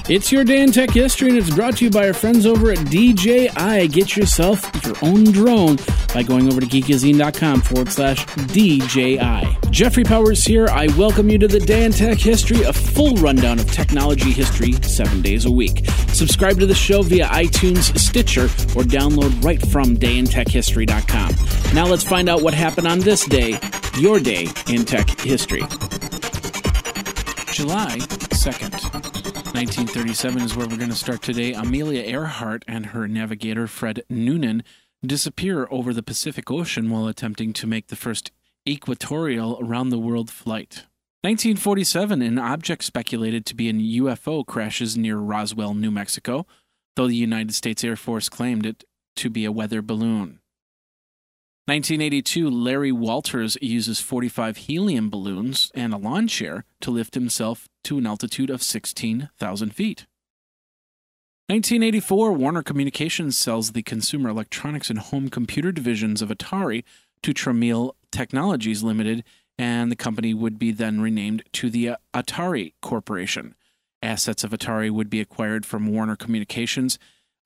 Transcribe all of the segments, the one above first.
It's your day in tech history, and it's brought to you by our friends over at DJI. Get yourself your own drone by going over to geekazine.com/DJI. Jeffrey Powers here. I welcome you to the Day in Tech History, a full rundown of technology history 7 days a week. Subscribe to the show via iTunes, Stitcher, or download right from dayintechhistory.com. Now let's find out what happened on this day, your day in tech history. July 2nd. 1937 is where we're going to start today. Amelia Earhart and her navigator, Fred Noonan, disappear over the Pacific Ocean while attempting to make the first equatorial around-the-world flight. 1947, an object speculated to be a UFO crashes near Roswell, New Mexico, though the United States Air Force claimed it to be a weather balloon. 1982, Larry Walters uses 45 helium balloons and a lawn chair to lift himself to an altitude of 16,000 feet. 1984, Warner Communications sells the consumer electronics and home computer divisions of Atari to Tramiel Technologies Limited, and the company would be then renamed to the Atari Corporation. Assets of Atari would be acquired from Warner Communications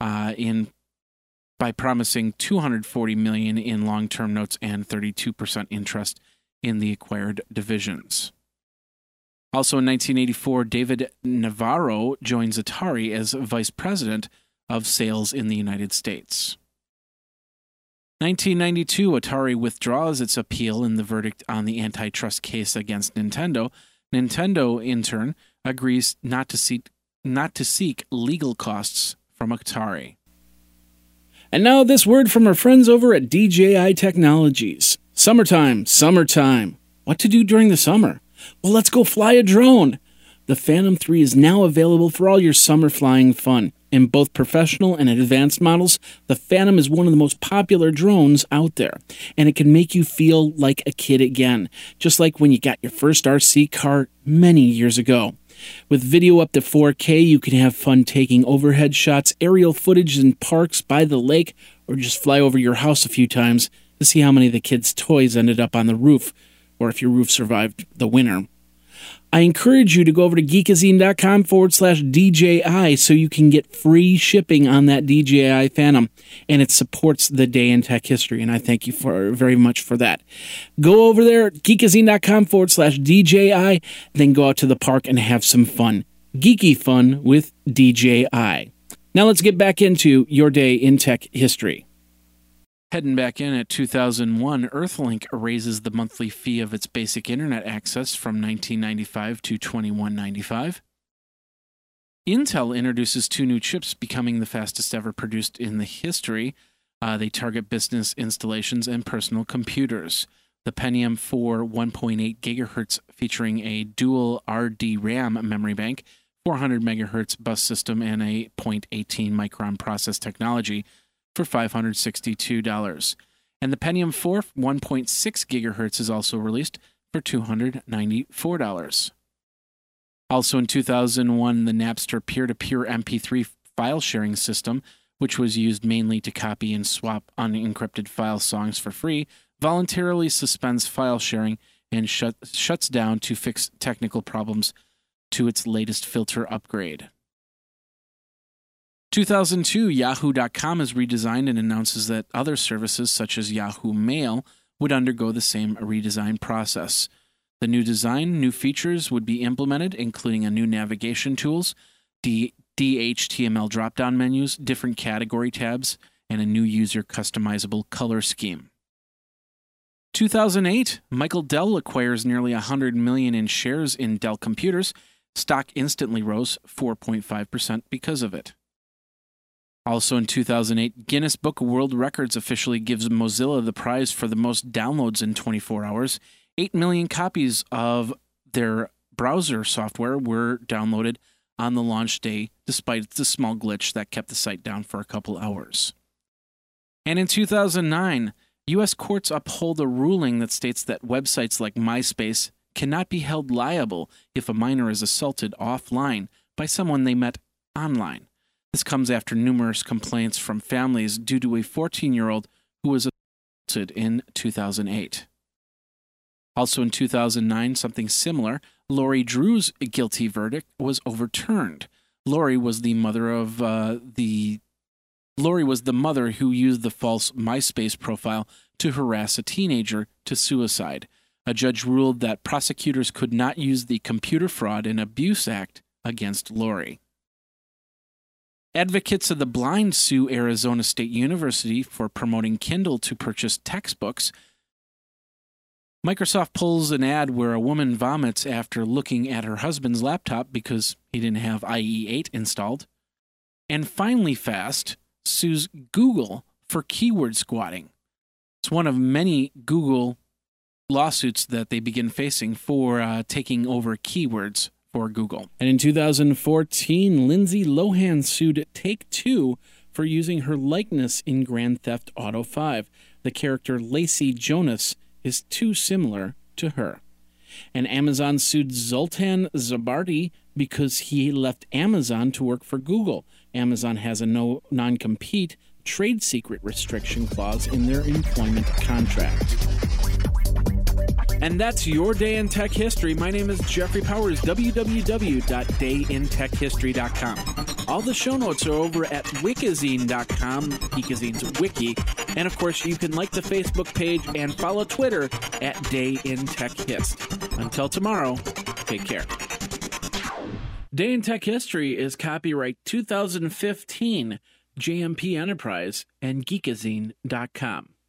by promising $240 million in long-term notes and 32% interest in the acquired divisions. Also in 1984, David Navarro joins Atari as vice president of sales in the United States. 1992, Atari withdraws its appeal in the verdict on the antitrust case against Nintendo. Nintendo, in turn, agrees not to seek legal costs from Atari. And now this word from our friends over at DJI Technologies. Summertime. What to do during the summer? Well, let's go fly a drone. The Phantom 3 is now available for all your summer flying fun. In both professional and advanced models, the Phantom is one of the most popular drones out there, and it can make you feel like a kid again, just like when you got your first RC car many years ago. With video up to 4K, you can have fun taking overhead shots, aerial footage in parks, by the lake, or just fly over your house a few times to see how many of the kids' toys ended up on the roof, or if your roof survived the winter. I encourage you to go over to geekazine.com/DJI so you can get free shipping on that DJI Phantom, and it supports the Day in Tech History, and I thank you very much for that. Go over there, geekazine.com/DJI, then go out to the park and have some fun. Geeky fun with DJI. Now let's get back into your Day in Tech History. Heading back in at 2001, Earthlink raises the monthly fee of its basic internet access from $19.95 to $21.95. Intel introduces 2 new chips, becoming the fastest ever produced in the history. They target business installations and personal computers. The Pentium 4 1.8 GHz featuring a dual RD-RAM memory bank, 400 MHz bus system, and a 0.18 micron process technology for $562. And the Pentium 4 1.6 GHz is also released for $294. Also in 2001, the Napster peer-to-peer MP3 file sharing system, which was used mainly to copy and swap unencrypted file songs for free, voluntarily suspends file sharing and shuts down to fix technical problems to its latest filter upgrade. 2002, Yahoo.com is redesigned and announces that other services such as Yahoo Mail would undergo the same redesign process. The new design, new features would be implemented, including a new navigation tools, DHTML drop-down menus, different category tabs, and a new user customizable color scheme. 2008, Michael Dell acquires nearly $100 million in shares in Dell Computers. Stock instantly rose 4.5% because of it. Also in 2008, Guinness Book of World Records officially gives Mozilla the prize for the most downloads in 24 hours. 8 million copies of their browser software were downloaded on the launch day, despite the small glitch that kept the site down for a couple hours. And in 2009, U.S. courts uphold a ruling that states that websites like MySpace cannot be held liable if a minor is assaulted offline by someone they met online. This comes after numerous complaints from families due to a 14-year-old who was assaulted in 2008. Also in 2009, something similar, Lori Drew's guilty verdict was overturned. Lori was the mother who used the false MySpace profile to harass a teenager to suicide. A judge ruled that prosecutors could not use the Computer Fraud and Abuse Act against Lori. Advocates of the blind sue Arizona State University for promoting Kindle to purchase textbooks. Microsoft pulls an ad where a woman vomits after looking at her husband's laptop because he didn't have IE8 installed. And Finally Fast sues Google for keyword squatting. It's one of many Google lawsuits that they begin facing for taking over keywords for Google. And in 2014, Lindsay Lohan sued Take-Two for using her likeness in Grand Theft Auto 5. The character Lacey Jonas is too similar to her. And Amazon sued Zoltan Zabarty because he left Amazon to work for Google. Amazon has a non-compete trade secret restriction clause in their employment contract. And that's your day in tech history. My name is Jeffrey Powers, www.dayintechhistory.com. All the show notes are over at wikizine.com, Geekazine's wiki. And of course, you can like the Facebook page and follow Twitter at DayInTechHist. Until tomorrow, take care. Day in Tech History is copyright 2015, JMP Enterprise and Geekazine.com.